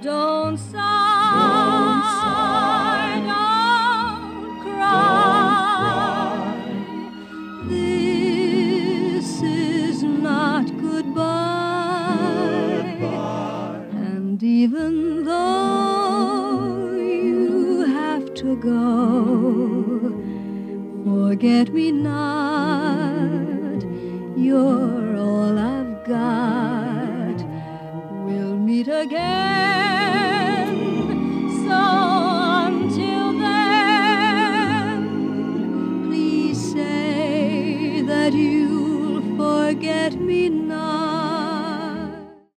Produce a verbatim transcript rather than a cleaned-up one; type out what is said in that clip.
Don't sigh, don't cry. This is not goodbye. And even though you have to go, forget me not. You're all I've got. We'll meet again